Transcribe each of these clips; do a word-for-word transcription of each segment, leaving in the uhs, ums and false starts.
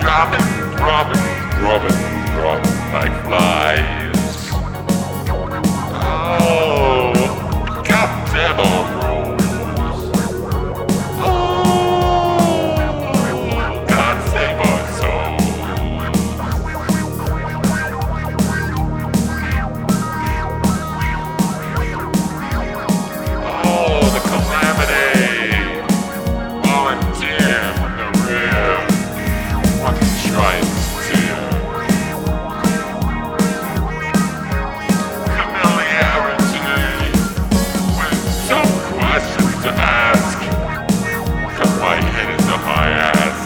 dropping, dropping, dropping, dropping like flies. Oh, goddamn all rules. Oh, God save our souls. Oh, the calamity. Volunteer from the rear. What to try and steer. Familiarity with some questions to ask. Cause my head is up my ass.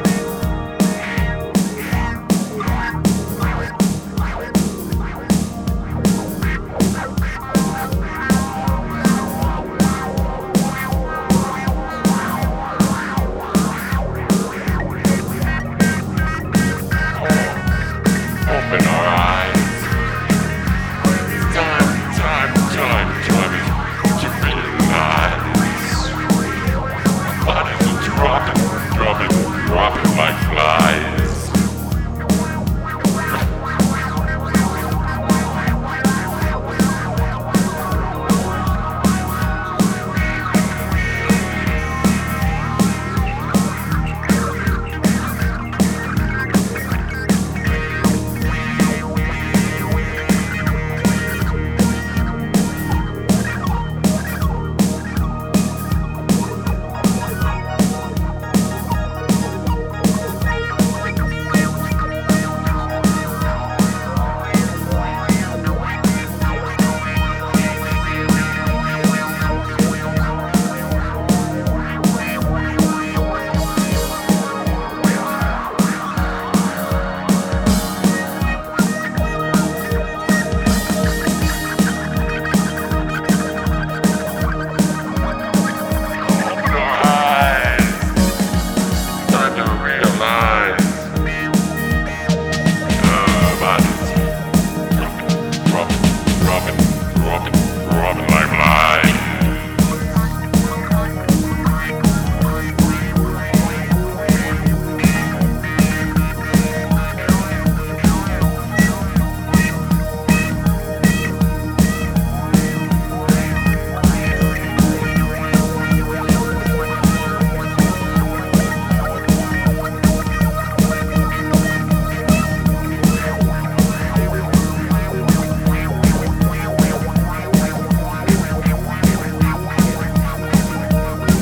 Open our eyes. Time, time, time, time to realize. Bodies are dropping, dropping, dropping like flies.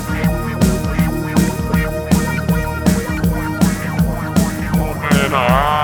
In our